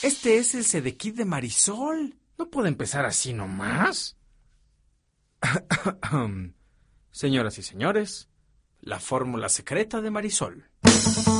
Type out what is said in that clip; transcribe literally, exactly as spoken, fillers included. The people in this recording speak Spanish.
Este es el Sedekit de Marisol. ¿No puede empezar así nomás? Señoras y señores, la fórmula secreta de Marisol.